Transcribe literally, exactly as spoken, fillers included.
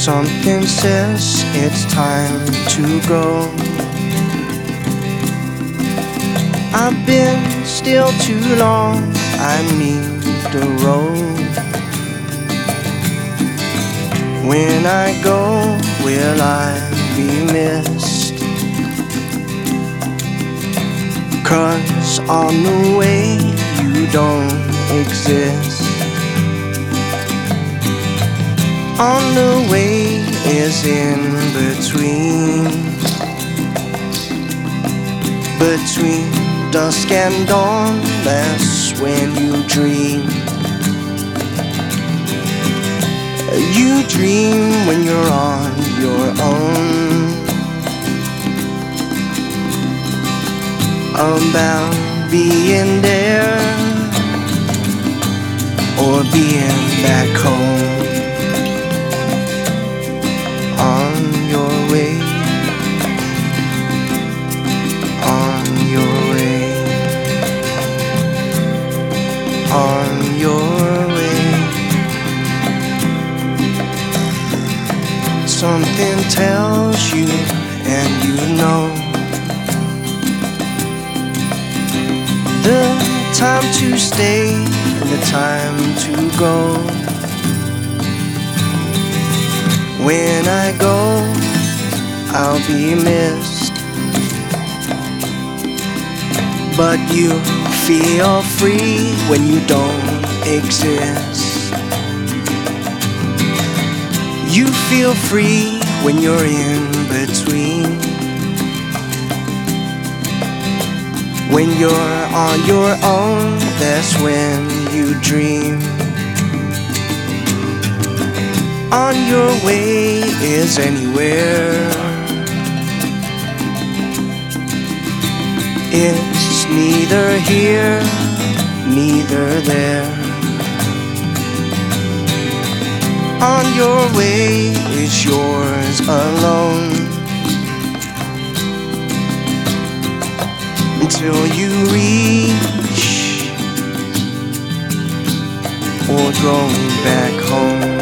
Something says it's time to go. I've been still too long, I need a road. When I go, will I be missed? 'Cause on the way you don't exist. On the way is in between, between dusk and dawn, that's when you dream. You dream when you're on your own, about being there or being back home. On your way, on your way, on your way. Something tells you and you know the time to stay and the time to go. When I go, I'll be missed, but you feel free when you don't exist. You feel free when you're in between, when you're on your own, that's when you dream. On your way is anywhere. It's neither here, neither there. On your way is yours alone, until you reach or go back home.